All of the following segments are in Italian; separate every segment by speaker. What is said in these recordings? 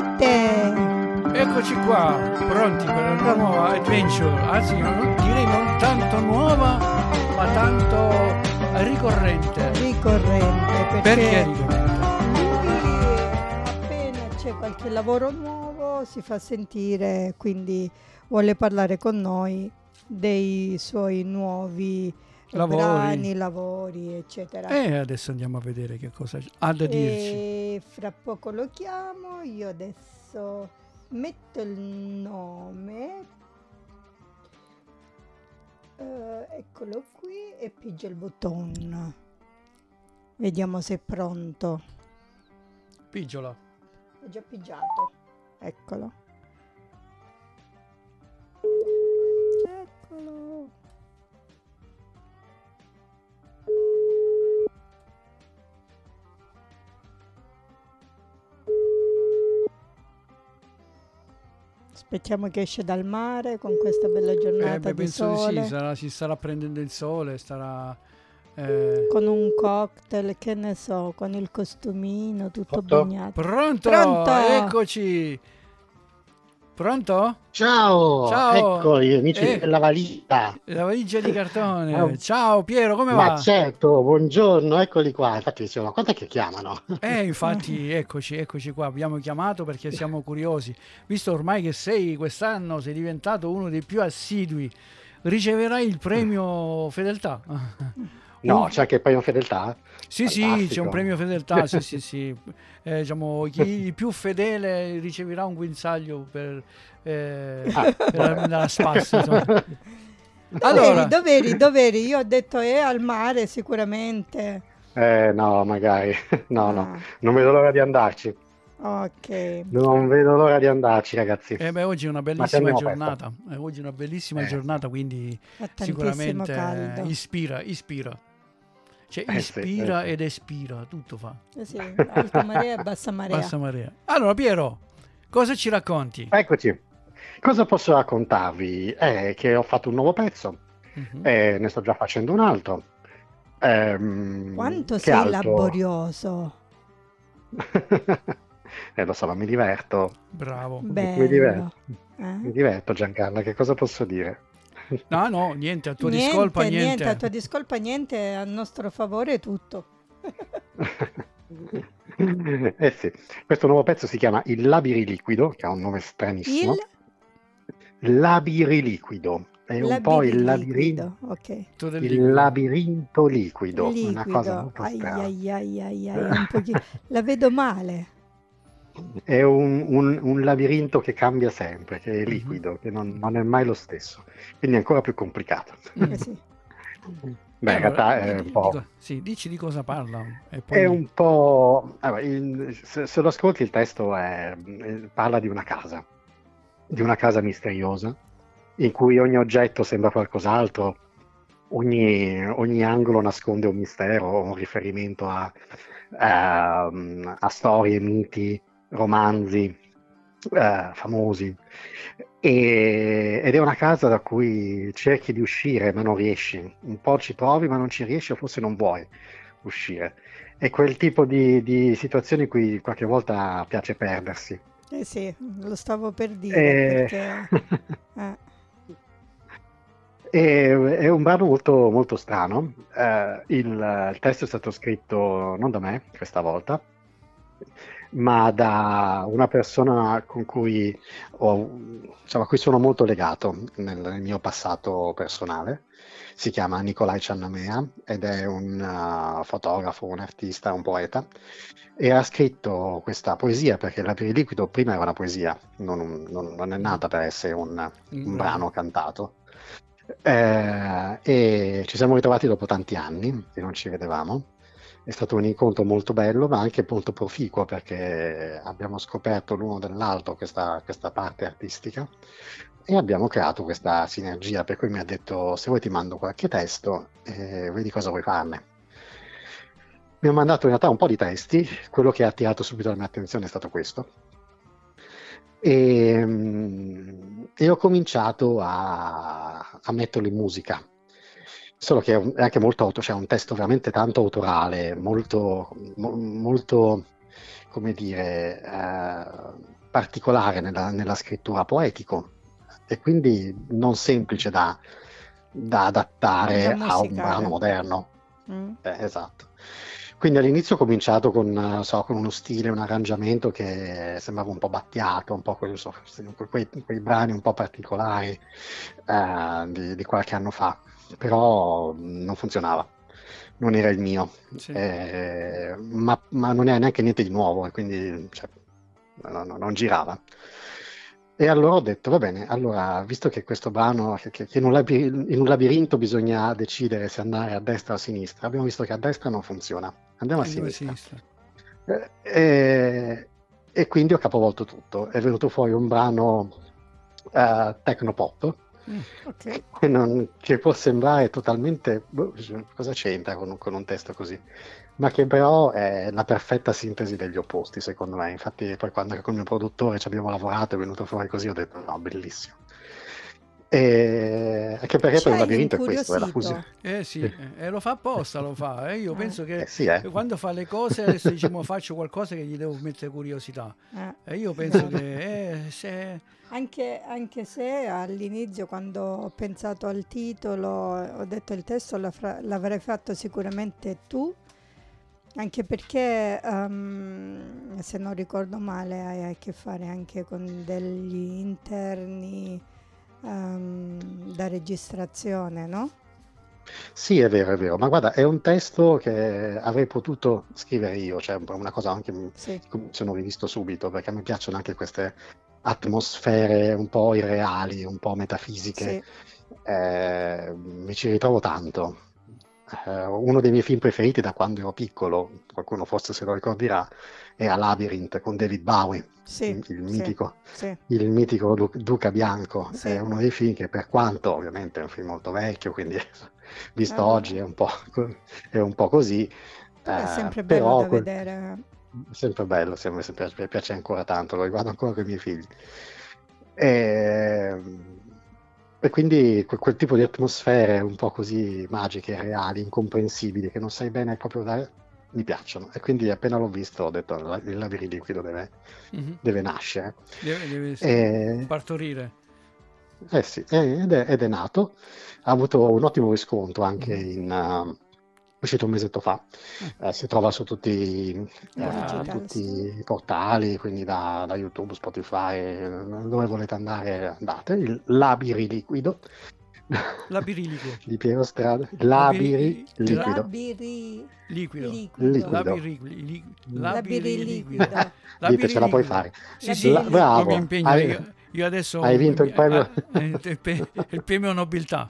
Speaker 1: Dite!
Speaker 2: Eccoci qua, pronti per una nuova adventure, anzi direi non tanto nuova, ma tanto ricorrente.
Speaker 1: Perché
Speaker 2: Perché ricorrente?
Speaker 1: lui appena c'è qualche lavoro nuovo si fa sentire, quindi vuole parlare con noi dei suoi nuovi
Speaker 2: Lavori.
Speaker 1: brani, lavori, eccetera.
Speaker 2: E adesso andiamo a vedere che cosa ha da dirci.
Speaker 1: E fra poco lo chiamo, io adesso metto il nome, eccolo qui e pigio il bottone. Vediamo se è pronto.
Speaker 2: Pigiola.
Speaker 1: È già pigiato. Eccolo. Eccolo. Aspettiamo che esce dal mare con questa bella giornata di
Speaker 2: Penso
Speaker 1: sole.
Speaker 2: di sì, si starà prendendo il sole, starà...
Speaker 1: Con un cocktail, che ne so, con il costumino tutto
Speaker 3: Pronto?
Speaker 1: bagnato.
Speaker 2: Pronto?
Speaker 1: Pronto?
Speaker 2: Eccoci! Pronto?
Speaker 3: Ciao,
Speaker 2: Ciao!
Speaker 3: ecco gli amici della valigia.
Speaker 2: La valigia di cartone.
Speaker 3: Oh,
Speaker 2: Ciao Piero, come
Speaker 3: ma
Speaker 2: va?
Speaker 3: certo, buongiorno, eccoli qua. Infatti dicevo, ma quant'è che chiamano?
Speaker 2: Infatti, eccoci qua. Abbiamo chiamato perché siamo curiosi. Visto ormai che quest'anno sei diventato uno dei più assidui, riceverai il premio Fedeltà.
Speaker 3: No, c'è anche il premio fedeltà?
Speaker 2: Sì, c'è un
Speaker 3: Fantastico.
Speaker 2: premio fedeltà, sì. Diciamo, il più fedele riceverà un guinzaglio per la spassa, insomma. Allora,
Speaker 1: Dov'eri? Io ho detto al mare sicuramente.
Speaker 3: No, magari. No,
Speaker 1: Ah,
Speaker 3: non vedo l'ora di andarci.
Speaker 1: ok.
Speaker 3: Non vedo l'ora di andarci, ragazzi.
Speaker 2: oggi è una
Speaker 3: Ma ci
Speaker 2: bellissima
Speaker 3: andiamo
Speaker 2: giornata. Oggi è una bellissima giornata, quindi
Speaker 1: Fa tantissimo
Speaker 2: sicuramente
Speaker 1: caldo.
Speaker 2: ispira. Cioè,
Speaker 3: Sì,
Speaker 2: ispira
Speaker 3: sì.
Speaker 2: ed espira, tutto fa.
Speaker 1: Sì, alta marea e bassa marea.
Speaker 2: Bassa marea. Allora, Piero, cosa ci racconti?
Speaker 3: Eccoci. Cosa posso raccontarvi? È che ho fatto un nuovo pezzo,
Speaker 2: Mhm.
Speaker 3: ne sto già facendo un altro.
Speaker 1: Quanto
Speaker 3: Che
Speaker 1: sei
Speaker 3: altro?
Speaker 1: laborioso.
Speaker 3: Lo so, ma mi diverto.
Speaker 2: Bravo.
Speaker 3: Mi
Speaker 1: Bello.
Speaker 3: diverto. Mi diverto, Giancarlo, che cosa posso dire?
Speaker 2: No, niente, a tua discolpa, niente.
Speaker 1: A tua discolpa niente, a nostro favore tutto.
Speaker 3: Eh sì, questo nuovo pezzo si chiama Il Labiriliquido, che ha un nome stranissimo. Labiriliquido, è un po' il
Speaker 1: Labiriliquido, ok.
Speaker 2: Tutto del
Speaker 3: il
Speaker 2: liquido.
Speaker 3: labirinto liquido, una cosa
Speaker 1: Liquido,
Speaker 3: molto
Speaker 1: ai
Speaker 3: strana.
Speaker 1: un pochino. La vedo male.
Speaker 3: È un labirinto che cambia sempre, che è
Speaker 2: Mhm.
Speaker 3: liquido, che non è mai lo stesso, quindi è ancora più complicato.
Speaker 1: Sì.
Speaker 3: Beh, in realtà è un po'...
Speaker 2: Sì, dici di cosa parla. E
Speaker 3: È
Speaker 2: poi...
Speaker 3: un po'... allora, se lo ascolti il testo parla di una casa misteriosa, in cui ogni oggetto sembra qualcos'altro, ogni angolo nasconde un mistero, un riferimento a storie, miti, romanzi famosi. Ed è una casa da cui cerchi di uscire ma non riesci, un po' ci provi ma non ci riesci o forse non vuoi uscire. È quel tipo di situazioni in cui qualche volta piace perdersi.
Speaker 1: Sì, lo stavo per dire perché...
Speaker 3: È un brano molto, molto strano. Il testo è stato scritto non da me questa volta, ma da una persona con cui a cui sono molto legato nel mio passato personale. Si chiama Nicolai Ciannamea ed è un fotografo, un artista, un poeta, e ha scritto questa poesia perché La Liquido prima era una poesia, non è nata per essere un brano cantato. E ci siamo ritrovati dopo tanti anni che non ci vedevamo. È stato un incontro molto bello, ma anche molto proficuo perché abbiamo scoperto l'uno dell'altro questa parte artistica e abbiamo creato questa sinergia, per cui mi ha detto: se vuoi ti mando qualche testo e vedi cosa vuoi farne. Mi ha mandato in realtà un po' di testi, quello che ha attirato subito la mia attenzione è stato questo. E ho cominciato a metterlo in musica, solo che è anche molto c'è un testo veramente tanto autorale, molto come dire, particolare nella scrittura, poetico, e quindi non semplice da adattare
Speaker 1: Da
Speaker 3: a un
Speaker 1: musicale.
Speaker 3: brano moderno.
Speaker 1: Mm.
Speaker 3: Esatto. Quindi all'inizio ho cominciato con uno stile, un arrangiamento che sembrava un po' battiato, un po' quei brani un po' particolari di qualche anno fa, però non funzionava, non era il mio.
Speaker 2: Sì.
Speaker 3: Ma non è neanche niente di nuovo, e quindi cioè, non girava. E allora ho detto, va bene, allora, visto che questo brano, che in un labirinto bisogna decidere se andare a destra o a sinistra, abbiamo visto che a destra non funziona, andiamo a
Speaker 2: Andiamo a
Speaker 3: sinistra.
Speaker 2: sinistra.
Speaker 3: E quindi ho capovolto tutto, è venuto fuori un brano technopop,
Speaker 1: Ok.
Speaker 3: che può sembrare totalmente, cosa c'entra con un testo così? Ma che però è la perfetta sintesi degli opposti, secondo me. Infatti poi quando con il mio produttore ci abbiamo lavorato, è venuto fuori così, ho detto no, bellissimo. Anche perché
Speaker 1: Ci
Speaker 3: poi un
Speaker 1: hai
Speaker 3: labirinto è questo, è la
Speaker 1: incuriosito.
Speaker 3: fusione.
Speaker 2: Sì, lo fa apposta, lo fa. Io penso che
Speaker 3: Sì,
Speaker 2: quando fa le cose, adesso diciamo faccio qualcosa che gli devo mettere curiosità. E io penso
Speaker 1: Esatto.
Speaker 2: che se...
Speaker 1: Anche se all'inizio, quando ho pensato al titolo, ho detto il testo l'avrei fatto sicuramente tu, anche perché se non ricordo male hai a che fare anche con degli interni da registrazione, no?
Speaker 3: Sì, è vero, ma guarda, è un testo che avrei potuto scrivere io, cioè un po' una cosa anche
Speaker 1: Sì,
Speaker 3: che mi sono rivisto subito, perché mi piacciono anche queste atmosfere un po' irreali, un po' metafisiche,
Speaker 1: sì.
Speaker 3: mi ci ritrovo tanto. Uno dei miei film preferiti da quando ero piccolo, qualcuno forse se lo ricorderà, era Labyrinth con David Bowie,
Speaker 1: Sì,
Speaker 3: il
Speaker 1: sì,
Speaker 3: mitico,
Speaker 1: sì,
Speaker 3: il mitico Duca Bianco. È
Speaker 1: sì.
Speaker 3: uno dei film che, per quanto ovviamente è un film molto vecchio, quindi visto oggi
Speaker 1: Vabbè.
Speaker 3: è un po' così,
Speaker 1: Però è sempre bello
Speaker 3: però
Speaker 1: da vedere.
Speaker 3: è sempre bello, mi piace ancora tanto, lo riguardo ancora con i miei figli. E, e quindi quel tipo di atmosfere un po' così magiche, reali, incomprensibili, che non sai bene proprio mi piacciono. E quindi appena l'ho visto ho detto il labirinto liquido
Speaker 2: Mhm.
Speaker 3: deve nascere.
Speaker 2: Deve
Speaker 3: E,
Speaker 2: partorire.
Speaker 3: sì, ed è nato, ha avuto un ottimo riscontro anche
Speaker 2: Mhm.
Speaker 3: è uscito un mesetto fa, si trova su
Speaker 1: In digitale,
Speaker 3: tutti
Speaker 1: sì.
Speaker 3: i portali, quindi da YouTube, Spotify, dove volete andare andate, il Labiriliquido
Speaker 2: Labirilico.
Speaker 3: di Piero Strada, Labiriliquido,
Speaker 2: Liquido.
Speaker 3: liquido,
Speaker 2: Labiriliquido.
Speaker 1: Labiriliquido.
Speaker 3: dite ce la puoi
Speaker 2: Labiriliquido.
Speaker 3: fare,
Speaker 2: Sì, sì, non mi
Speaker 3: bravo,
Speaker 2: impegno. Io adesso
Speaker 3: hai vinto il premio.
Speaker 2: il premio nobiltà.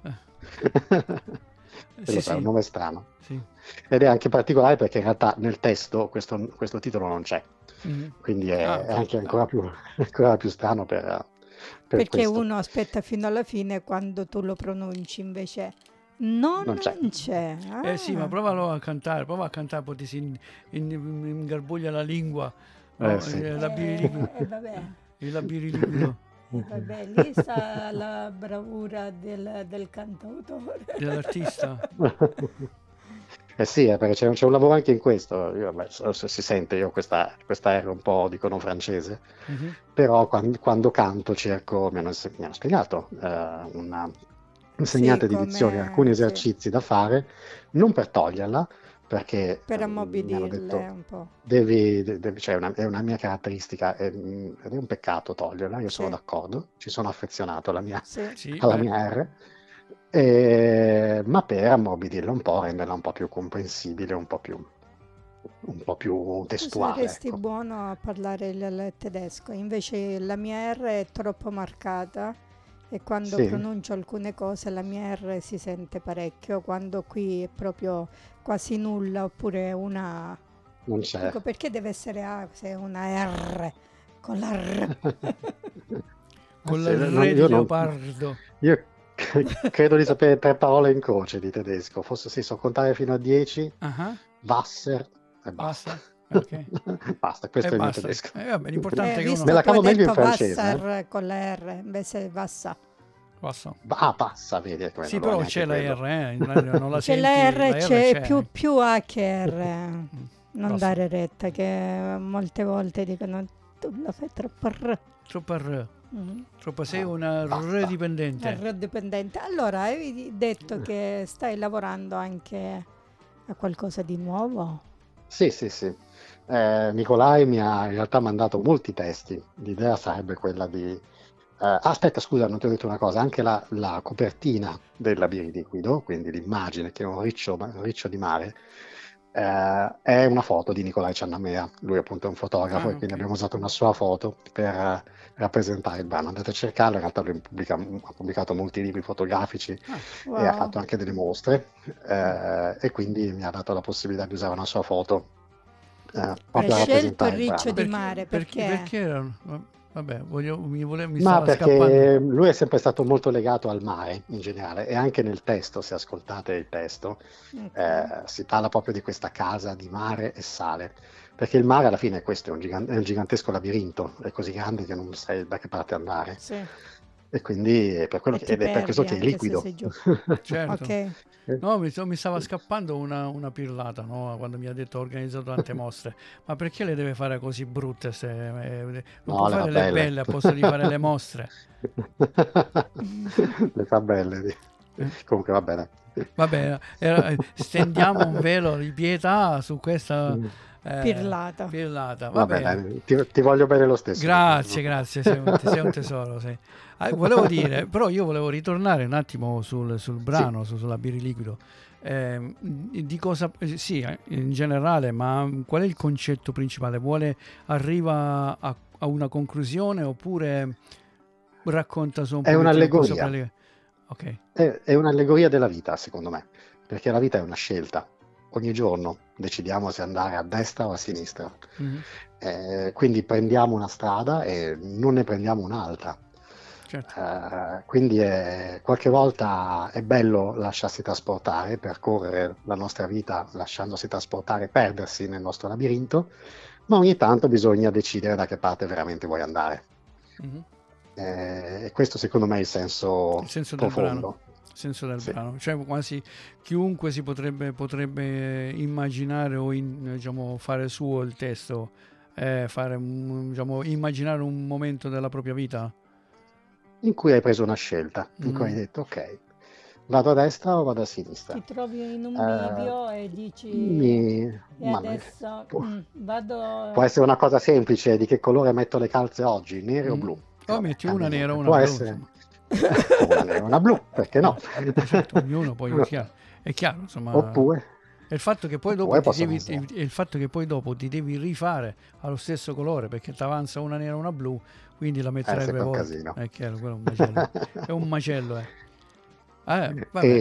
Speaker 2: Sì,
Speaker 3: Lo sai, è un
Speaker 2: sì,
Speaker 3: nome strano.
Speaker 2: sì.
Speaker 3: Ed è anche particolare perché in realtà nel testo questo titolo non c'è,
Speaker 2: Mhm.
Speaker 3: quindi
Speaker 2: Ah,
Speaker 3: è
Speaker 2: ok.
Speaker 3: anche ancora più strano per
Speaker 1: Perché
Speaker 3: questo.
Speaker 1: uno aspetta fino alla fine quando tu lo pronunci, invece non
Speaker 3: Non c'è.
Speaker 1: c'è.
Speaker 2: Sì, ma
Speaker 1: Ah.
Speaker 2: prova a cantare, poi ti si ingarbuglia la lingua, no?
Speaker 3: Sì.
Speaker 1: Vabbè.
Speaker 2: Il labiriliquido
Speaker 1: Vabbè, lì sta la bravura del cantautore.
Speaker 2: dell'artista.
Speaker 3: Sì, perché c'è un lavoro anche in questo. Vabbè, se si sente, io questa R un po' dicono francese,
Speaker 2: Mhm.
Speaker 3: però quando canto cerco, mi hanno spiegato, una
Speaker 1: Sì,
Speaker 3: insegnante di dizione, alcuni
Speaker 1: come sì,
Speaker 3: esercizi da fare, non per toglierla, perché
Speaker 1: per
Speaker 3: mi hanno
Speaker 1: ammobbidirle
Speaker 3: detto
Speaker 1: un po'.
Speaker 3: cioè è una mia caratteristica ed è un peccato toglierla, io sono
Speaker 1: Sì,
Speaker 3: d'accordo, ci sono affezionato alla mia,
Speaker 1: sì.
Speaker 2: Sì,
Speaker 3: alla
Speaker 2: beh,
Speaker 3: mia R, ma per ammorbidirla un po', renderla un po' più comprensibile, un po' più
Speaker 1: Tu
Speaker 3: testuale,
Speaker 1: saresti
Speaker 3: ecco.
Speaker 1: buono a parlare il tedesco, invece la mia R è troppo marcata e quando
Speaker 3: Sì,
Speaker 1: pronuncio alcune cose la mia R si sente parecchio, quando qui è proprio quasi nulla oppure una...
Speaker 3: non c'è.
Speaker 1: Dico perché deve essere A se è una R con la R?
Speaker 2: con
Speaker 3: Sì,
Speaker 2: il re di
Speaker 3: io non,
Speaker 2: leopardo.
Speaker 3: io credo di sapere 3 parole in croce di tedesco, forse sì, so contare fino a 10,
Speaker 2: Ah,
Speaker 3: Wasser e basta.
Speaker 2: basta? Ok.
Speaker 3: Basta,
Speaker 2: E
Speaker 3: questo è il mio
Speaker 2: basta.
Speaker 3: tedesco.
Speaker 2: Vabbè, l'importante è che
Speaker 3: Me
Speaker 1: Visto
Speaker 2: uno
Speaker 3: la
Speaker 1: tu hai
Speaker 3: cavo meglio in
Speaker 1: detto
Speaker 3: francese,
Speaker 1: Vassar con la R invece Vassa.
Speaker 2: passa.
Speaker 3: passa, vedi, come
Speaker 2: Sì,
Speaker 3: non lo è
Speaker 2: però
Speaker 3: neanche
Speaker 2: c'è la
Speaker 3: quello.
Speaker 2: R, non la
Speaker 1: C'è la
Speaker 2: senti,
Speaker 1: R,
Speaker 2: la R
Speaker 1: c'è
Speaker 2: c'è.
Speaker 1: più A che R. Non
Speaker 2: Basta.
Speaker 1: dare retta, che molte volte dicono tu la fai troppo R.
Speaker 2: Troppo R. Troppo sei
Speaker 3: Ah,
Speaker 2: una
Speaker 3: basta.
Speaker 2: R dipendente.
Speaker 1: R dipendente. Allora, avevi detto che stai lavorando anche a qualcosa di nuovo?
Speaker 3: Sì, sì, sì. Nicolai mi ha in realtà mandato molti testi. L'idea sarebbe quella di... aspetta, scusa, non ti ho detto una cosa. Anche la copertina del Labiriliquido, quindi l'immagine che è un riccio di mare, è una foto di Nicolai Ciannamea. Lui appunto è un fotografo
Speaker 2: Ah,
Speaker 3: e quindi
Speaker 2: ok.
Speaker 3: abbiamo usato una sua foto per rappresentare il brano. Andate a cercarlo, in realtà lui ha pubblicato molti libri fotografici
Speaker 2: Ah,
Speaker 3: e ha
Speaker 1: Wow.
Speaker 3: fatto anche delle mostre, e quindi mi ha dato la possibilità di usare una sua foto
Speaker 1: Hai
Speaker 3: proprio a
Speaker 1: scelto il
Speaker 3: rappresentare il
Speaker 1: riccio
Speaker 3: brano.
Speaker 1: di mare perché?
Speaker 2: perché erano... Vabbè, mi
Speaker 3: Ma
Speaker 2: stava scappando.
Speaker 3: perché lui è sempre stato molto legato al mare in generale, e anche nel testo, se ascoltate il testo,
Speaker 1: Ok.
Speaker 3: si parla proprio di questa casa di mare e sale, perché il mare alla fine è questo, è un gigantesco labirinto, è così grande che non sai da che parte andare,
Speaker 1: Sì.
Speaker 3: e quindi
Speaker 1: E ti
Speaker 3: ed è per questo
Speaker 1: perdi
Speaker 3: che è
Speaker 1: anche se
Speaker 3: liquido.
Speaker 1: sei giù.
Speaker 2: Certo.
Speaker 1: Ok.
Speaker 2: No, mi stava scappando una pirlata, no? Quando mi ha detto ho organizzato tante mostre. Ma perché le deve fare così brutte? Non può
Speaker 3: No, le fa
Speaker 2: fare le
Speaker 3: belle.
Speaker 2: belle a posto di fare le mostre.
Speaker 3: Le fa belle.
Speaker 2: Eh?
Speaker 3: Comunque va bene.
Speaker 2: Vabbè, stendiamo un velo di pietà su questa
Speaker 1: Pirlata.
Speaker 2: pirlata.
Speaker 3: Va
Speaker 2: Vabbè,
Speaker 3: bene, ti voglio bene lo stesso.
Speaker 2: grazie, sei un tesoro. Sei. Volevo dire, però io volevo ritornare un attimo sul
Speaker 3: Sì,
Speaker 2: brano, sulla Biriliquido. Di cosa, sì, in generale, ma qual è il concetto principale? Arriva a una conclusione oppure racconta solo un
Speaker 3: è
Speaker 2: pochettino un po' sopra
Speaker 3: un'allegoria.
Speaker 2: le... Ok.
Speaker 3: È un'allegoria della vita, secondo me, perché la vita è una scelta. Ogni giorno decidiamo se andare a destra o a sinistra.
Speaker 2: Mhm.
Speaker 3: Quindi prendiamo una strada e non ne prendiamo un'altra.
Speaker 2: Certo.
Speaker 3: Quindi qualche volta è bello lasciarsi trasportare, percorrere la nostra vita lasciandosi trasportare, perdersi nel nostro labirinto, ma ogni tanto bisogna decidere da che parte veramente vuoi andare.
Speaker 2: Mhm.
Speaker 3: E questo secondo me è il senso
Speaker 2: Il senso del brano.
Speaker 3: profondo.
Speaker 2: Il senso del
Speaker 3: Sì.
Speaker 2: brano. Cioè quasi chiunque si potrebbe immaginare o diciamo, fare suo il testo, diciamo, immaginare un momento della propria vita.
Speaker 3: In cui hai preso una scelta, in cui hai
Speaker 2: Mm.
Speaker 3: detto ok, vado a destra o vado a sinistra.
Speaker 1: Ti trovi in un
Speaker 3: Eh,
Speaker 1: bivio e dici e
Speaker 3: ma
Speaker 1: adesso
Speaker 3: può, può
Speaker 1: vado.
Speaker 3: essere una cosa semplice: di che colore metto le calze oggi, nere o
Speaker 2: Mm.
Speaker 3: blu? E
Speaker 2: O
Speaker 3: vabbè,
Speaker 2: metti una
Speaker 3: cambia
Speaker 2: nera o
Speaker 3: niente.
Speaker 2: una
Speaker 3: Può
Speaker 2: blu,
Speaker 3: essere
Speaker 2: insomma.
Speaker 3: una nera o una blu, perché no?
Speaker 2: Certo, ognuno poi è chiaro, insomma.
Speaker 3: Oppure,
Speaker 2: E il fatto che poi dopo
Speaker 3: oppure possono essere.
Speaker 2: il fatto che poi dopo ti devi rifare allo stesso colore perché ti avanza una nera e una blu, quindi la metterai due
Speaker 3: Sempre un
Speaker 2: volte.
Speaker 3: casino.
Speaker 2: È chiaro, quello è un macello. È un macello, eh. Vabbè.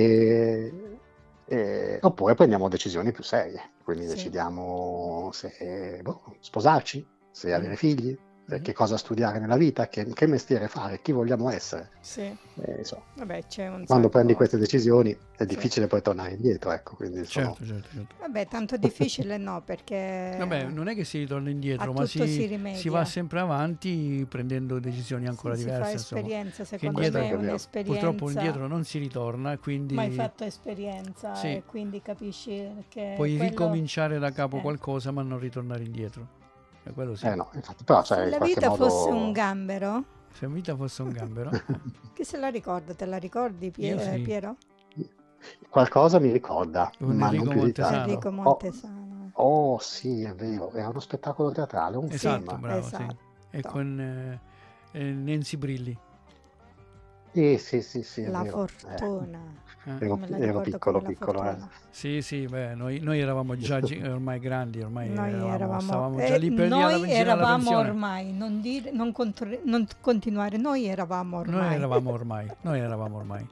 Speaker 3: Oppure prendiamo decisioni più serie, quindi
Speaker 1: Sì.
Speaker 3: decidiamo se sposarci, se avere
Speaker 2: Mhm.
Speaker 3: figli, che cosa studiare nella vita, che mestiere fare, chi vogliamo essere.
Speaker 1: Sì.
Speaker 3: Insomma,
Speaker 1: Vabbè, c'è un
Speaker 3: quando
Speaker 1: sacco.
Speaker 3: prendi queste decisioni è
Speaker 1: Sì.
Speaker 3: difficile poi tornare indietro, ecco, quindi sono...
Speaker 2: Certo.
Speaker 1: Vabbè, tanto difficile no, perché
Speaker 2: Vabbè, non è che si ritorna
Speaker 1: a
Speaker 2: indietro, ma
Speaker 1: tutto si
Speaker 2: si
Speaker 1: rimedia.
Speaker 2: va sempre avanti prendendo decisioni ancora
Speaker 1: Sì, si fa
Speaker 2: diverse, insomma.
Speaker 1: esperienza,
Speaker 2: Che
Speaker 1: secondo
Speaker 3: Questo è
Speaker 1: me
Speaker 3: anche
Speaker 1: è
Speaker 3: vero.
Speaker 2: Purtroppo
Speaker 1: un'esperienza.
Speaker 2: indietro non si ritorna, quindi
Speaker 1: Ma hai fatto esperienza
Speaker 2: sì.
Speaker 1: e quindi capisci che
Speaker 2: Puoi
Speaker 1: quello
Speaker 2: ricominciare da capo
Speaker 1: eh.
Speaker 2: qualcosa, ma non ritornare indietro. E quello sì.
Speaker 3: No, infatti, però
Speaker 1: Se
Speaker 3: cioè, in
Speaker 1: la
Speaker 3: qualche
Speaker 1: vita fosse un
Speaker 3: modo...
Speaker 1: gambero,
Speaker 2: Se vita fosse un gambero,
Speaker 1: chi se la ricorda? Te la ricordi,
Speaker 2: io sì.
Speaker 1: Piero?
Speaker 3: Qualcosa mi ricorda,
Speaker 2: Con
Speaker 3: ma non
Speaker 2: Enrico
Speaker 3: più di
Speaker 2: Montesano.
Speaker 1: Enrico
Speaker 3: tanto.
Speaker 1: Montesano.
Speaker 3: Oh, sì, è vero, era uno spettacolo teatrale, un
Speaker 2: Esatto,
Speaker 3: film.
Speaker 2: bravo, sì.
Speaker 1: Esatto.
Speaker 2: E con Nancy Brilli.
Speaker 3: Sì, è
Speaker 1: La
Speaker 3: vero.
Speaker 1: fortuna.
Speaker 3: Ero,
Speaker 1: Me la
Speaker 3: ero
Speaker 1: ricordo come
Speaker 3: piccolo,
Speaker 1: la
Speaker 3: eh.
Speaker 1: fortuna.
Speaker 2: Sì, beh, noi eravamo già ormai grandi, ormai
Speaker 1: Noi
Speaker 2: stavamo già lì per via
Speaker 1: noi
Speaker 2: vicino alla
Speaker 1: eravamo
Speaker 2: pensione.
Speaker 1: ormai, non continuare, noi eravamo ormai.
Speaker 2: Noi eravamo ormai.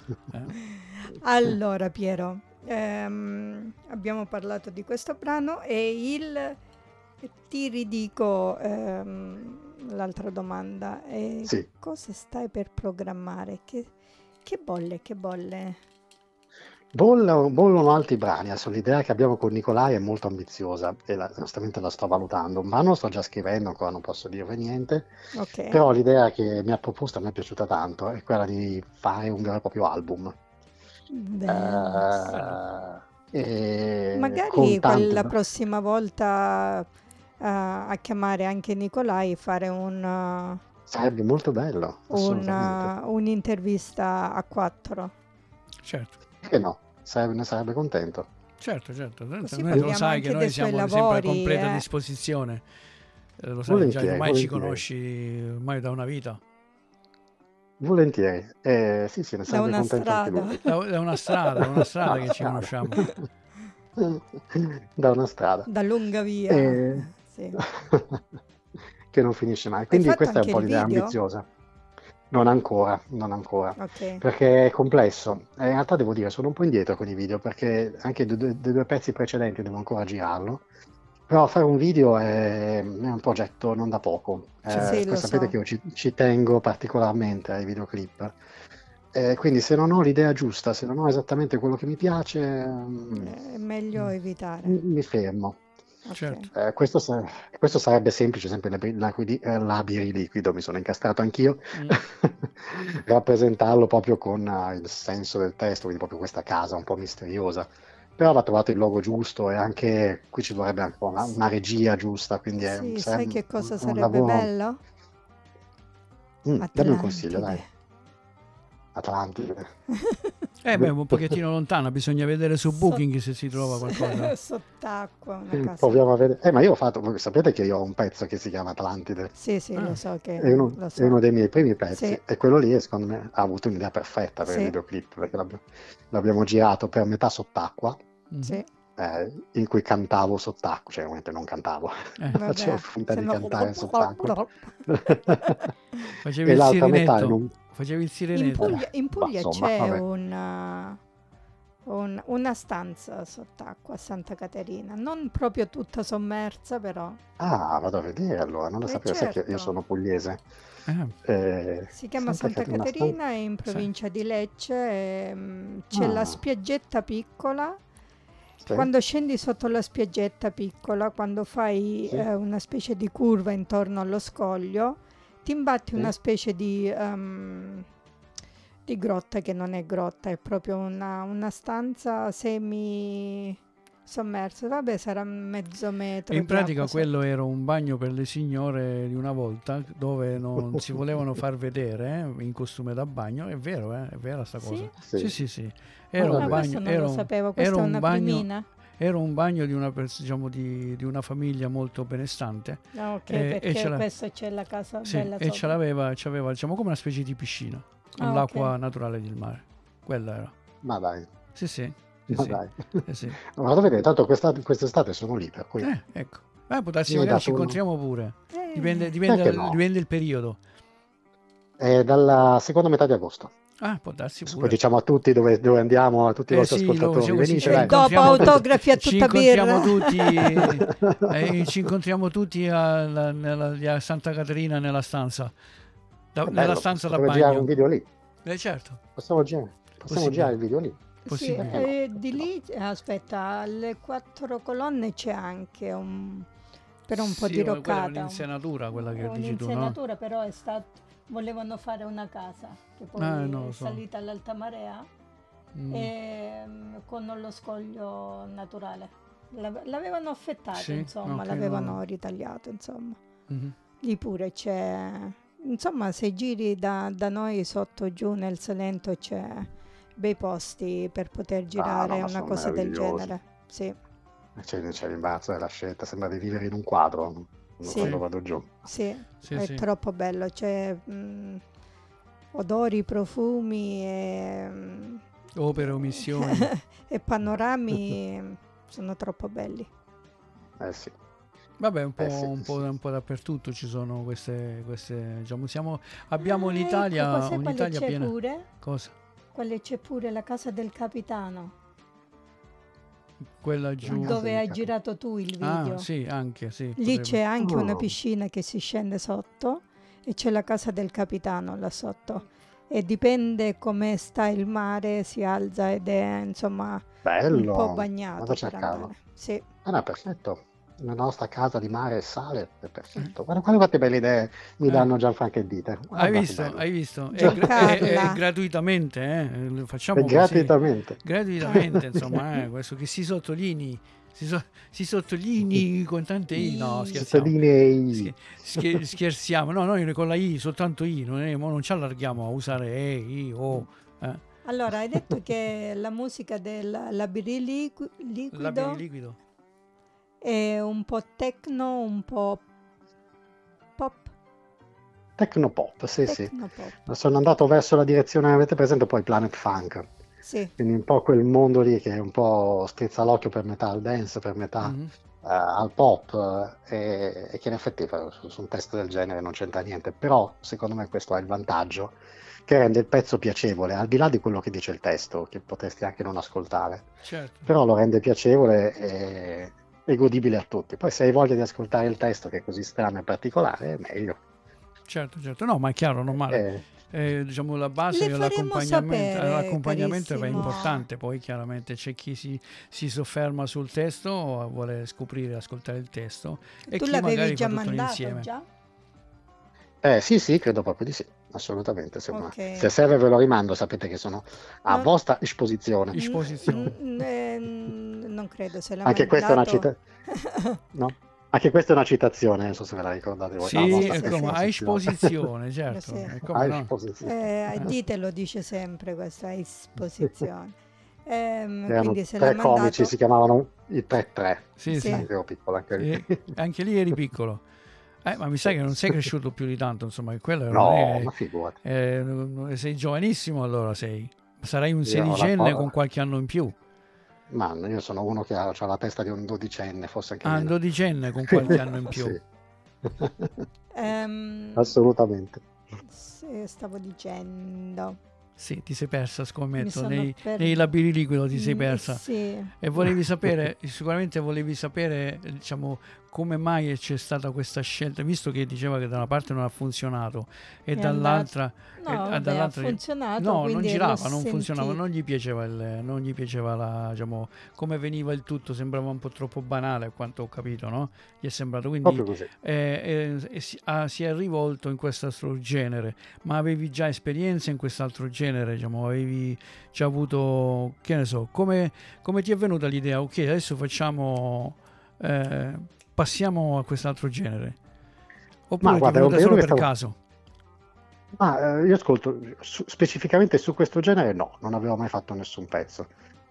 Speaker 1: Allora Piero, abbiamo parlato di questo brano e ti ridico l'altra domanda.
Speaker 3: Sì.
Speaker 1: Cosa stai per programmare? Che bolle?
Speaker 3: Bollono altri brani. Adesso l'idea che abbiamo con Nicolai è molto ambiziosa e onestamente la sto valutando. Un brano lo sto già scrivendo, ancora non posso dirvi niente,
Speaker 1: Ok.
Speaker 3: però l'idea che mi ha proposto a me è piaciuta tanto, è quella di fare un vero e proprio album.
Speaker 1: Bello.
Speaker 3: E
Speaker 1: Magari
Speaker 3: con tanti...
Speaker 1: la prossima volta a chiamare anche Nicolai e fare
Speaker 3: Sarebbe molto bello, assolutamente.
Speaker 1: un'intervista a 4.
Speaker 2: Certo.
Speaker 3: Perché no? Ne sarebbe contento.
Speaker 2: Certo.
Speaker 1: Così
Speaker 2: Lo
Speaker 1: parliamo
Speaker 2: sai
Speaker 1: anche
Speaker 2: che noi
Speaker 1: dei suoi
Speaker 2: siamo sempre a
Speaker 1: lavori,
Speaker 2: completa disposizione. Lo sai,
Speaker 3: Volentieri,
Speaker 2: ormai ci
Speaker 3: volentieri.
Speaker 2: conosci ormai da una vita.
Speaker 3: Volentieri. Sì, ne
Speaker 1: da
Speaker 3: sarebbe
Speaker 1: una
Speaker 3: contento anche
Speaker 1: strada,
Speaker 3: lui.
Speaker 2: Da una strada
Speaker 3: Da
Speaker 2: che
Speaker 3: una
Speaker 2: ci
Speaker 3: strada.
Speaker 2: conosciamo.
Speaker 3: Da una strada.
Speaker 1: da lunga via.
Speaker 3: E-
Speaker 1: Sì.
Speaker 3: che non finisce mai.
Speaker 1: Hai
Speaker 3: Quindi
Speaker 1: fatto
Speaker 3: questa è un
Speaker 1: anche
Speaker 3: po'
Speaker 1: il
Speaker 3: l'idea
Speaker 1: video?
Speaker 3: ambiziosa. Non ancora,
Speaker 1: Ok.
Speaker 3: perché è complesso. In realtà devo dire, sono un po' indietro con i video, perché anche dei due pezzi precedenti devo ancora girarlo. Però fare un video è un progetto non da poco.
Speaker 1: Sì, lo
Speaker 3: Sapete
Speaker 1: so.
Speaker 3: che io ci tengo particolarmente ai videoclip. Quindi se non ho l'idea giusta, se non ho esattamente quello che mi piace,
Speaker 1: È meglio evitare.
Speaker 3: mi fermo.
Speaker 1: Ok.
Speaker 2: Certo.
Speaker 3: Questo sarebbe semplice, sempre l'abiri-liquido, mi sono incastrato anch'io, rappresentarlo proprio con il senso del testo, quindi proprio questa casa un po' misteriosa. Però va trovato il logo giusto e anche qui ci vorrebbe anche una regia giusta, quindi
Speaker 1: Sì, sai che cosa
Speaker 3: un
Speaker 1: sarebbe
Speaker 3: lavoro...
Speaker 1: bello?
Speaker 3: Dammi un consiglio, dai.
Speaker 1: Atlantide.
Speaker 3: Atlantide.
Speaker 2: Un pochettino lontana, bisogna vedere su Booking se si trova qualcosa.
Speaker 1: Sott'acqua, una casa.
Speaker 3: Proviamo a vedere. Ma io sapete che io ho un pezzo che si chiama Atlantide?
Speaker 1: Sì, lo so che
Speaker 3: È uno,
Speaker 1: lo
Speaker 3: è
Speaker 1: so.
Speaker 3: uno dei miei primi pezzi,
Speaker 1: Sì.
Speaker 3: e quello lì secondo me ha avuto un'idea perfetta per il
Speaker 1: Sì.
Speaker 3: videoclip, perché l'abbiamo girato per metà sott'acqua,
Speaker 1: Sì.
Speaker 3: in cui cantavo sott'acqua, cioè ovviamente non cantavo, facevo finta
Speaker 1: se
Speaker 3: di
Speaker 1: no-
Speaker 3: cantare sott'acqua.
Speaker 2: Facevi
Speaker 3: E
Speaker 2: il
Speaker 3: l'altra metà
Speaker 2: sirenetto. Facevi il
Speaker 1: In
Speaker 2: sirenetto.
Speaker 1: Puglia
Speaker 3: insomma,
Speaker 1: c'è
Speaker 3: vabbè.
Speaker 1: una stanza sott'acqua a Santa Caterina, non proprio tutta sommersa, però
Speaker 3: Ah, vado a vedere allora, non lo sapevo, sai che io
Speaker 1: certo.
Speaker 3: sono pugliese.
Speaker 1: Si chiama Santa Caterina, è in provincia di Lecce, c'è la spiaggetta piccola.
Speaker 3: Sì.
Speaker 1: Quando scendi sotto la spiaggetta piccola, quando fai una specie di curva intorno allo scoglio, ti imbatti una specie di grotta, che non è grotta, è proprio una stanza semi sommersa. Vabbè, sarà mezzo metro.
Speaker 2: In
Speaker 1: di
Speaker 2: pratica
Speaker 1: acqua
Speaker 2: quello era un bagno per le signore di una volta, dove non si volevano far vedere in costume da bagno. È vera sta cosa. Sì. Era un
Speaker 1: questo
Speaker 2: bagno,
Speaker 1: non lo sapevo, questa è una primina.
Speaker 2: Era un bagno di una, di una famiglia molto benestante.
Speaker 1: Ok, perché questo c'è la casa bella
Speaker 2: e
Speaker 1: sopra.
Speaker 2: c'aveva diciamo come una specie di piscina con l'acqua naturale del mare. Quella era.
Speaker 3: Ma dai.
Speaker 2: Sì.
Speaker 3: Dai.
Speaker 2: Sì.
Speaker 3: Vado a vedere, tanto quest'estate sono lì, per cui...
Speaker 2: Ecco. Può darsi magari ci incontriamo pure. Dipende il periodo.
Speaker 3: Dalla seconda metà di agosto.
Speaker 2: Può darsi pure.
Speaker 3: Poi diciamo a tutti dove andiamo, a tutti i vostri ascoltatori. Venite,
Speaker 1: dopo autografi a tutta birra.
Speaker 2: Ci incontriamo tutti a Santa Caterina nella stanza. Nella stanza da bagno.
Speaker 3: Possiamo girare un video lì.
Speaker 2: Certo.
Speaker 3: Possiamo girare il video lì.
Speaker 1: Sì, di lì, aspetta, alle 4 colonne c'è anche però un po' diroccata.
Speaker 2: È un'insenatura quella che dici tu, no?
Speaker 1: Un'insenatura, però volevano fare una casa che poi è salita all'alta marea con lo scoglio naturale. L'avevano affettato, insomma, l'avevano ritagliato, insomma. Lì pure c'è, insomma, se giri da noi sotto giù nel Salento c'è bei posti per poter girare una cosa del genere. Sì.
Speaker 3: C'è l'imbarazzo della scelta, sembra di vivere in un quadro quando vado giù.
Speaker 1: Sì, è troppo bello, c'è odori, profumi e
Speaker 2: opere, omissioni
Speaker 1: e panorami sono troppo belli.
Speaker 3: Sì.
Speaker 2: Vabbè, un po' dappertutto ci sono queste diciamo, abbiamo l'Italia, un'Italia piena.
Speaker 1: Pure?
Speaker 2: Cosa?
Speaker 1: Quale c'è pure la casa del capitano.
Speaker 2: Quella giù.
Speaker 1: Dove hai girato tu il video.
Speaker 2: Sì, anche, sì.
Speaker 1: Lì c'è anche una piscina che si scende sotto e c'è la casa del capitano là sotto. E dipende come sta il mare, si alza ed è, insomma,
Speaker 3: bello,
Speaker 1: un po' bagnato.
Speaker 3: Vado a cercarlo.
Speaker 1: Sì.
Speaker 3: No, perfetto. La nostra casa di mare e sale è perfetto. Guarda quante belle idee mi danno Gianfranco e Dite.
Speaker 2: Hai visto? E gratuitamente, lo facciamo così.
Speaker 3: Gratuitamente,
Speaker 2: insomma, questo che si sottolinei si sottolinei con tante I, no, scherziamo.
Speaker 3: Sottolinei.
Speaker 2: Scherziamo, no, noi con la I, soltanto I, non ci allarghiamo a usare E, I, O.
Speaker 1: Allora, hai detto che la musica del labiriliquido
Speaker 2: Liquido.
Speaker 1: è un po' techno, un po' pop.
Speaker 3: Tecnopop, sì.
Speaker 1: Tecnopop.
Speaker 3: Sono andato verso la direzione, avete presente poi Planet Funk?
Speaker 1: Sì.
Speaker 3: Quindi un po' quel mondo lì che è un po' strizza l'occhio per metà al dance, per metà al pop, e che in effetti su un testo del genere non c'entra niente, però secondo me questo ha il vantaggio che rende il pezzo piacevole, al di là di quello che dice il testo, che potresti anche non ascoltare,
Speaker 2: Certo.
Speaker 3: però lo rende piacevole e godibile a tutti. Poi se hai voglia di ascoltare il testo, che è così strano e particolare, è meglio.
Speaker 2: Certo, no, ma è chiaro, normale. Diciamo la base l'accompagnamento è importante, poi chiaramente c'è chi si sofferma sul testo, vuole scoprire, ascoltare il testo, e
Speaker 1: tu
Speaker 2: chi
Speaker 1: l'avevi
Speaker 2: magari
Speaker 1: già
Speaker 2: fa tutto
Speaker 1: mandato
Speaker 2: insieme.
Speaker 1: già?
Speaker 3: Sì, credo proprio di sì, assolutamente.
Speaker 1: Okay.
Speaker 3: Se serve ve lo rimando, sapete che sono a vostra esposizione.
Speaker 1: Non credo, se l'ha
Speaker 3: Anche questa è una
Speaker 1: mandato...
Speaker 3: no? Anche questa è una citazione, non so se ve la ricordate voi.
Speaker 2: Sì, a esposizione, certo.
Speaker 1: Sì.
Speaker 3: Esposizione.
Speaker 1: Ditelo, dice sempre questa esposizione.
Speaker 3: Erano
Speaker 1: Quindi se l'ha
Speaker 3: 3
Speaker 1: mandato...
Speaker 3: comici, si chiamavano i 3-3.
Speaker 2: Sì.
Speaker 3: Anche ero piccolo, anche lì.
Speaker 2: Anche lì eri piccolo. Ma mi sa che non sei cresciuto più di tanto, insomma, che quello
Speaker 3: no, ma figurati.
Speaker 2: Sei giovanissimo, allora sei. Sarai un sedicenne con qualche anno in più.
Speaker 3: Ma io sono uno che ha la testa di un dodicenne, forse anche meno.
Speaker 2: Un dodicenne con qualche anno in più.
Speaker 3: Sì. Assolutamente.
Speaker 1: Sì, stavo dicendo.
Speaker 2: Sì, ti sei persa, scommetto, nei labiriliquido ti sei persa.
Speaker 1: Sì.
Speaker 2: E sicuramente volevi sapere, diciamo, come mai c'è stata questa scelta, visto che diceva che da una parte non ha funzionato e dall'altra
Speaker 1: ha funzionato.
Speaker 2: No, non girava, non funzionava, non gli piaceva diciamo, come veniva il tutto, sembrava un po' troppo banale, a quanto ho capito, no? Gli è sembrato, quindi si è rivolto in quest'altro genere. Ma avevi già esperienza in quest'altro genere, diciamo, avevi già avuto, che ne so, come ti è venuta l'idea? Ok, adesso passiamo a quest'altro genere, oppure ti è venuta solo per caso?
Speaker 3: Io ascolto specificamente su questo genere, no, non avevo mai fatto nessun pezzo.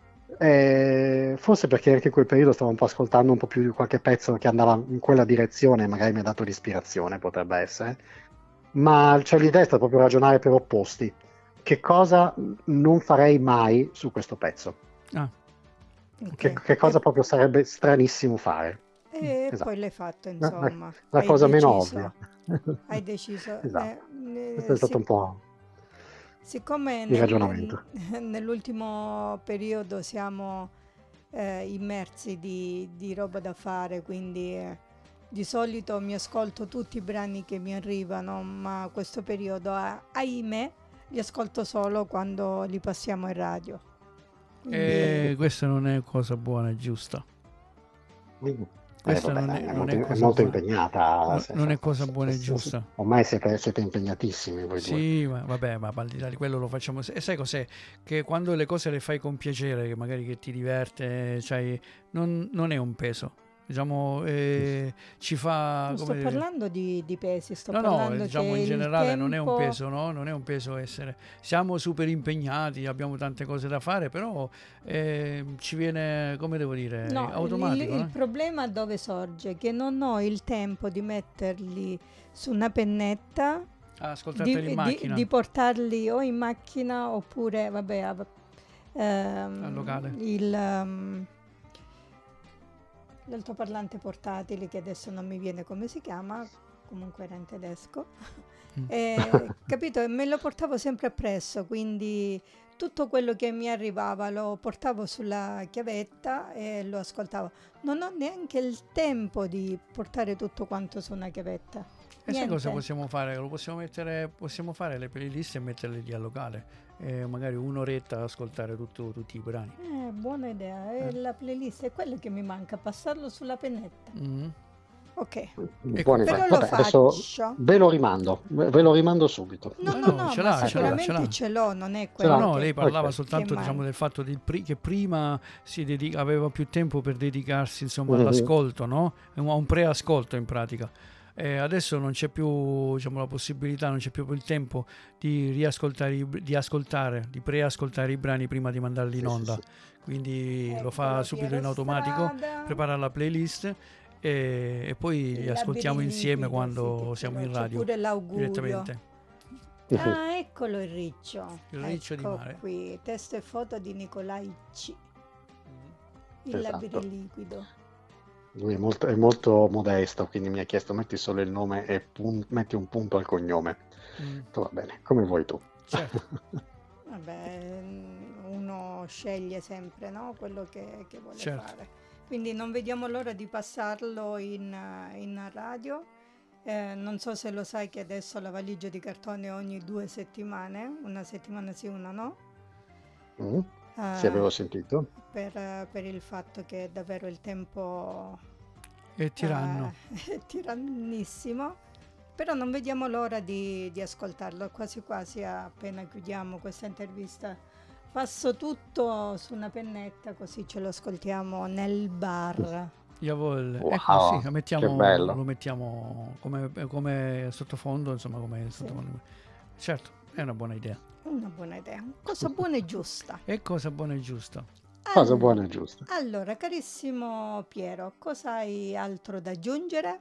Speaker 3: Forse perché anche in quel periodo stavo un po' ascoltando un po' più di qualche pezzo che andava in quella direzione, magari mi ha dato l'ispirazione, potrebbe essere. Ma c'è l'idea è stata proprio ragionare per opposti. Che cosa non farei mai su questo pezzo?
Speaker 1: Okay.
Speaker 3: Che cosa proprio sarebbe stranissimo fare?
Speaker 1: E poi l'hai fatto, insomma.
Speaker 3: La cosa meno ovvia.
Speaker 1: Hai deciso.
Speaker 3: Esatto. Questo è stato un po'
Speaker 1: siccome
Speaker 3: il ragionamento.
Speaker 1: Nell'ultimo periodo siamo immersi di roba da fare, quindi di solito mi ascolto tutti i brani che mi arrivano, ma questo periodo, ahimè, li ascolto solo quando li passiamo in radio.
Speaker 2: Quindi... questa non è cosa buona e giusta. Questa non è cosa
Speaker 3: molto
Speaker 2: buona.
Speaker 3: impegnata.
Speaker 2: Non è cosa buona e giusta.
Speaker 3: Ormai siete impegnatissimi voi due.
Speaker 2: Sì, ma vabbè, ma al di là di quello lo facciamo. E sai cos'è? Che quando le cose le fai con piacere, che magari che ti diverte, non è un peso. Diciamo, ci fa.
Speaker 1: Non sto parlando di pesi, sto
Speaker 2: no,
Speaker 1: parlando
Speaker 2: diciamo
Speaker 1: che
Speaker 2: in generale
Speaker 1: tempo...
Speaker 2: non è un peso, no? Non è un peso essere. Siamo super impegnati, abbiamo tante cose da fare, però ci viene, come devo dire, automatico.
Speaker 1: Il problema dove sorge? Che non ho il tempo di metterli su una pennetta,
Speaker 2: ascoltarli in macchina,
Speaker 1: di portarli o in macchina oppure, vabbè,
Speaker 2: al locale.
Speaker 1: L'altoparlante portatile, che adesso non mi viene come si chiama, comunque era in tedesco, capito? Me lo portavo sempre appresso, quindi tutto quello che mi arrivava lo portavo sulla chiavetta e lo ascoltavo. Non ho neanche il tempo di portare tutto quanto su una chiavetta.
Speaker 2: E sai cosa possiamo fare? Possiamo fare le playlist e metterle lì al locale. Magari un'oretta ascoltare tutti i brani.
Speaker 1: Buona idea. La playlist è quello che mi manca, passarlo sulla pennetta. Ok,
Speaker 3: Buona idea.
Speaker 1: però lo
Speaker 3: Vabbè, adesso
Speaker 1: faccio.
Speaker 3: ve lo rimando subito.
Speaker 1: No,
Speaker 2: No,
Speaker 1: no,
Speaker 2: no,
Speaker 1: no,
Speaker 2: ce
Speaker 1: ma
Speaker 2: l'ha, ce l'ha,
Speaker 1: sicuramente
Speaker 2: ce l'ha.
Speaker 1: ce l'ho, non è
Speaker 3: Ce l'ha?
Speaker 2: No,
Speaker 1: quello
Speaker 2: lei
Speaker 1: che
Speaker 2: parlava
Speaker 3: Ok.
Speaker 2: soltanto, diciamo,
Speaker 1: mai.
Speaker 2: del fatto che prima aveva più tempo per dedicarsi, insomma,
Speaker 3: Mhm.
Speaker 2: all'ascolto, no? A un preascolto in pratica. E adesso non c'è più, diciamo, la possibilità, non c'è più il tempo di riascoltare, di preascoltare i brani prima di mandarli in
Speaker 3: Sì, sì,
Speaker 2: onda.
Speaker 3: sì.
Speaker 2: Quindi lo fa
Speaker 1: Eccolo,
Speaker 2: subito
Speaker 1: Piero
Speaker 2: in automatico,
Speaker 1: Strada,
Speaker 2: prepara la playlist e poi li
Speaker 1: il
Speaker 2: ascoltiamo insieme
Speaker 1: labiriliquido, sì,
Speaker 2: quando
Speaker 1: che ce
Speaker 2: siamo
Speaker 1: l'ho,
Speaker 2: in
Speaker 1: c'è
Speaker 2: radio
Speaker 1: pure l'augurio.
Speaker 2: direttamente.
Speaker 3: Mhm.
Speaker 1: Ah, eccolo il riccio.
Speaker 2: Il riccio di
Speaker 1: Ecco
Speaker 2: mare.
Speaker 1: qui, testo e foto di Nicolai C. Il
Speaker 3: Esatto.
Speaker 1: labiriliquido.
Speaker 3: Lui è molto modesto, quindi mi ha chiesto metti solo il nome e metti un punto al cognome.
Speaker 2: Mm,
Speaker 3: Va bene, come vuoi tu.
Speaker 2: certo.
Speaker 1: Vabbè, uno sceglie sempre, no? Quello che vuole
Speaker 2: Certo.
Speaker 1: fare. Quindi non vediamo l'ora di passarlo in radio. Non so se lo sai che adesso la valigia di cartone ogni 2 settimane, una settimana sì, una no,
Speaker 3: Mm? Sì,
Speaker 1: eh,
Speaker 3: avevo sentito.
Speaker 1: per il fatto che davvero il tempo
Speaker 2: E tiranno.
Speaker 1: è tirannissimo. Però non vediamo l'ora di ascoltarlo, quasi quasi appena chiudiamo questa intervista. Passo tutto su una pennetta così ce lo ascoltiamo nel bar.
Speaker 2: Jawohl.
Speaker 3: Wow,
Speaker 2: Ecco, sì,
Speaker 3: che bello.
Speaker 2: lo mettiamo come sottofondo, insomma, come
Speaker 1: Sì.
Speaker 2: sottofondo. Certo, è una buona idea.
Speaker 1: Una buona idea, cosa buona e giusta.
Speaker 2: E cosa buona e giusta.
Speaker 3: Cosa buona e giusta.
Speaker 1: Allora, carissimo Piero, cosa hai altro da aggiungere?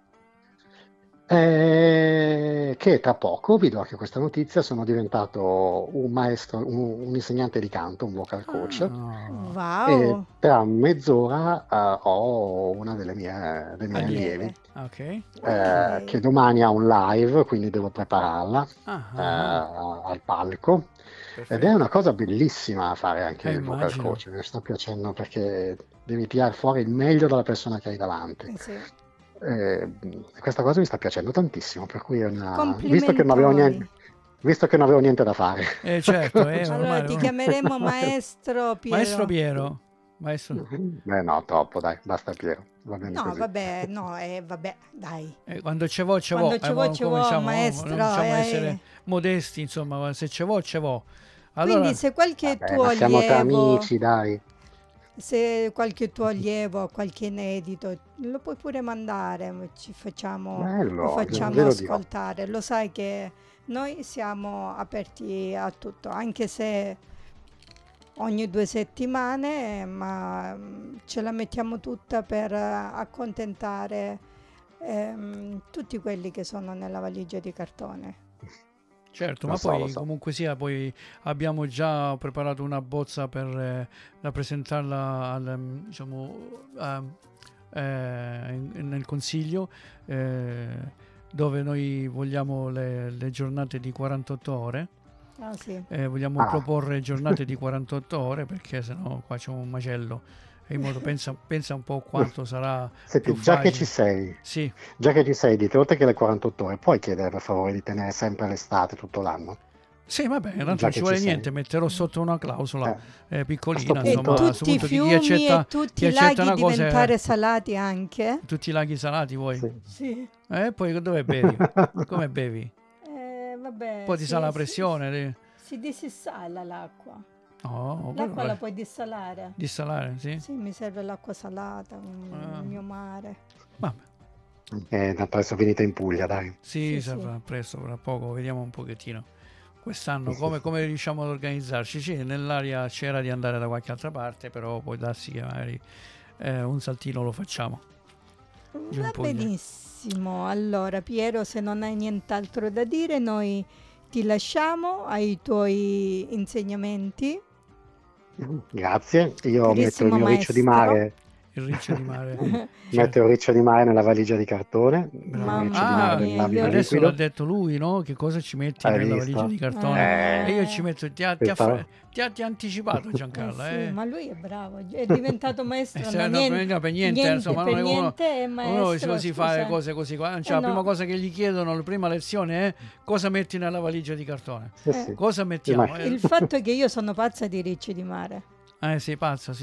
Speaker 3: Che tra poco vi do anche questa notizia, sono diventato un maestro, un insegnante di canto, un vocal coach,
Speaker 2: Ah,
Speaker 3: e
Speaker 1: Wow,
Speaker 3: tra mezz'ora ho una delle mie allievi
Speaker 1: allieve.
Speaker 2: ok.
Speaker 3: che domani ha un live, quindi devo prepararla
Speaker 2: Ah,
Speaker 3: al palco. Ed è
Speaker 2: perfetto.
Speaker 3: una cosa bellissima fare anche il vocal
Speaker 2: Immagino.
Speaker 3: coach, mi sta piacendo perché devi tirare fuori il meglio dalla persona che hai davanti.
Speaker 1: Sì.
Speaker 3: Questa cosa mi sta piacendo tantissimo, per cui
Speaker 1: Complimentoni.
Speaker 3: visto che non avevo niente da fare.
Speaker 2: Certo,
Speaker 1: Allora
Speaker 2: ormai.
Speaker 1: ti chiameremo Maestro Piero.
Speaker 2: Maestro Piero. Maestro.
Speaker 3: No, troppo, dai, basta Piero, va bene
Speaker 1: No,
Speaker 3: così.
Speaker 1: vabbè, no, vabbè, dai.
Speaker 2: Quando ce vo, ce vo.
Speaker 1: Quando ce vo, ce
Speaker 2: come
Speaker 1: vo,
Speaker 2: diciamo,
Speaker 1: maestro,
Speaker 2: non diciamo essere
Speaker 1: eh.
Speaker 2: modesti, insomma, se ce vo, ce vo. Allora,
Speaker 1: Quindi se qualche
Speaker 3: Vabbè,
Speaker 1: tuo
Speaker 3: ma siamo tra
Speaker 1: allievo,
Speaker 3: amici, dai.
Speaker 1: se qualche tuo allievo ha qualche inedito, lo puoi pure mandare, lo
Speaker 3: Bello,
Speaker 1: facciamo
Speaker 3: glielo dirò.
Speaker 1: ascoltare. Lo sai che noi siamo aperti a tutto, anche se ogni 2 settimane, ma ce la mettiamo tutta per accontentare tutti quelli che sono nella valigia di cartone.
Speaker 2: certo,
Speaker 3: Lo
Speaker 2: ma
Speaker 3: so,
Speaker 2: poi
Speaker 3: lo so.
Speaker 2: comunque sia, poi abbiamo già preparato una bozza per rappresentarla diciamo, nel consiglio, dove noi vogliamo le giornate di 48 ore.
Speaker 1: Ah sì.
Speaker 2: Vogliamo
Speaker 3: Ah.
Speaker 2: proporre giornate di 48 ore perché sennò qua c'è un macello. E in modo pensa un po' quanto sarà
Speaker 3: Senti,
Speaker 2: più
Speaker 3: già che
Speaker 2: facile.
Speaker 3: ci sei,
Speaker 2: Sì,
Speaker 3: dite, oltre che le 48 ore, puoi chiedere per favore di tenere sempre l'estate tutto l'anno?
Speaker 2: sì, vabbè, tanto
Speaker 3: Già
Speaker 2: non ci
Speaker 3: che
Speaker 2: vuole
Speaker 3: ci
Speaker 2: niente,
Speaker 3: sei.
Speaker 2: metterò sotto una clausola
Speaker 3: A
Speaker 2: piccolina,
Speaker 3: sto
Speaker 1: E
Speaker 3: punto-
Speaker 2: insomma, a questo
Speaker 1: tutti i
Speaker 2: punto
Speaker 1: fiumi e tutti
Speaker 2: chi
Speaker 1: i
Speaker 2: accetta
Speaker 1: laghi
Speaker 2: una cosa
Speaker 1: diventare salati anche?
Speaker 2: tutti i laghi salati vuoi?
Speaker 3: Sì.
Speaker 1: Sì.
Speaker 2: E poi dove bevi? Come bevi?
Speaker 1: Vabbè,
Speaker 2: Un po' ti sale la pressione?
Speaker 1: Si dissala l'acqua.
Speaker 2: No,
Speaker 1: L'acqua la puoi dissalare.
Speaker 2: dissalare, sì?
Speaker 1: Sì, mi serve l'acqua salata,
Speaker 2: Ah.
Speaker 1: il mio mare.
Speaker 2: Vabbè.
Speaker 3: Adesso venite in Puglia, dai.
Speaker 2: Sì,
Speaker 1: Sì,
Speaker 2: sarà presto, fra poco, vediamo un pochettino. Quest'anno
Speaker 3: Sì,
Speaker 2: come riusciamo ad organizzarci? Sì, nell'aria c'era di andare da qualche altra parte, però può darsi che magari un saltino lo facciamo. Giù in
Speaker 1: Va
Speaker 2: Puglia.
Speaker 1: benissimo. Allora, Piero, se non hai nient'altro da dire, noi ti lasciamo ai tuoi insegnamenti.
Speaker 3: Grazie. Io metto il
Speaker 1: Carissimo
Speaker 3: mio riccio di
Speaker 1: maestro.
Speaker 3: mare.
Speaker 2: Il riccio di mare.
Speaker 3: Metto il riccio di mare nella valigia di cartone. Il
Speaker 1: Mamma
Speaker 3: riccio di
Speaker 1: mia,
Speaker 3: mare del
Speaker 1: io-
Speaker 3: labile
Speaker 2: Adesso l'ha
Speaker 3: liquido.
Speaker 2: detto lui, no? Che cosa ci metti
Speaker 3: Hai
Speaker 2: nella
Speaker 3: visto?
Speaker 2: valigia di cartone?
Speaker 3: Eh.
Speaker 2: E io ci metto, ti ha anticipato Giancarlo,
Speaker 1: Sì, ma lui è bravo, è diventato maestro.
Speaker 2: Se no, per niente, insomma,
Speaker 1: per
Speaker 2: uno-
Speaker 1: niente è maestro.
Speaker 2: uno si fa le
Speaker 1: scusa.
Speaker 2: cose così qua. Cioè, la
Speaker 1: no.
Speaker 2: prima cosa che gli chiedono, la prima lezione è cosa metti nella valigia di cartone.
Speaker 3: Sì, sì.
Speaker 2: Cosa mettiamo?
Speaker 3: Ma-
Speaker 1: Il fatto è che io sono pazza di ricci di mare.
Speaker 2: Sei pazza, sì.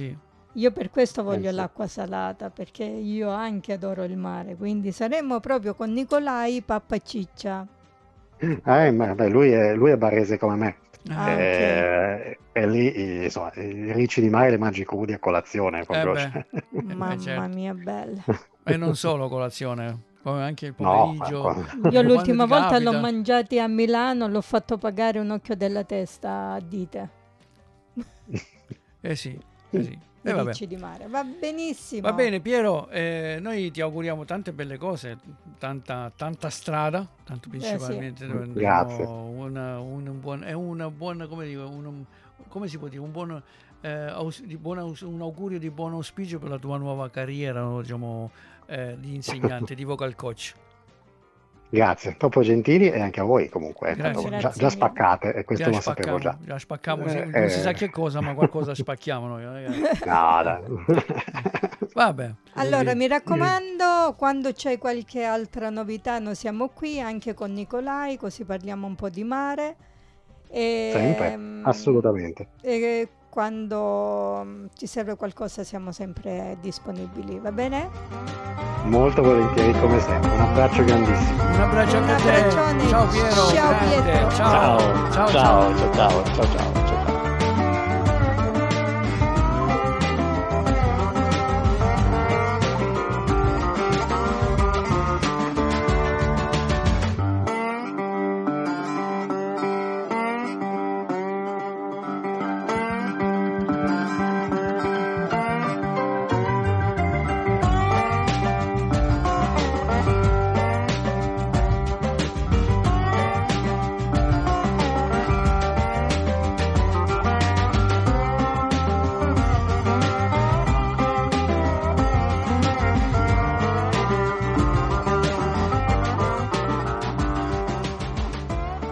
Speaker 1: Io per questo voglio
Speaker 3: sì.
Speaker 1: l'acqua salata, perché io anche adoro il mare, quindi saremmo proprio con Nicolai, pappa e ciccia.
Speaker 3: Ma, beh, lui è barese come me.
Speaker 1: Ah, ok.
Speaker 3: E lì, insomma, i ricci di mare li mangi crudi a colazione, proprio.
Speaker 2: beh.
Speaker 1: Mamma
Speaker 2: certo.
Speaker 1: mia, bella.
Speaker 2: E non solo colazione, come anche il
Speaker 3: No,
Speaker 2: pomeriggio.
Speaker 1: Io
Speaker 2: Quando
Speaker 1: l'ultima
Speaker 2: ti
Speaker 1: volta l'ho
Speaker 2: capita.
Speaker 1: mangiati a Milano, l'ho fatto pagare un occhio della testa a dite.
Speaker 2: Sì.
Speaker 1: I
Speaker 2: Vabbè.
Speaker 1: ricci di mare. Va benissimo.
Speaker 2: Va bene Piero, noi ti auguriamo tante belle cose, tanta strada, tanto principalmente
Speaker 1: sì.
Speaker 3: Grazie.
Speaker 2: un buon, come dico, come si può dire, un buon un augurio di buon auspicio per la tua nuova carriera, diciamo, di insegnante, di vocal coach.
Speaker 3: Grazie, troppo gentili, e anche a voi comunque.
Speaker 2: Grazie.
Speaker 3: Già spaccate, e questo lo sapevo già.
Speaker 2: Già spaccamo, non si sa che cosa, ma qualcosa spacchiamo noi, ragazzi.
Speaker 3: No, dai.
Speaker 2: Vabbè.
Speaker 1: Allora, mi raccomando, quando c'è qualche altra novità, noi siamo qui anche con Nicolai, così parliamo un po' di mare.
Speaker 3: Sempre, assolutamente.
Speaker 1: E quando ci serve qualcosa siamo sempre disponibili, va bene?
Speaker 3: Molto volentieri, come sempre. Un abbraccio grandissimo.
Speaker 2: Un abbraccio anche a te.
Speaker 1: abbraccione.
Speaker 2: Ciao Piero.
Speaker 1: Ciao
Speaker 2: grande.
Speaker 1: Pietro.
Speaker 2: Ciao.
Speaker 3: Ciao.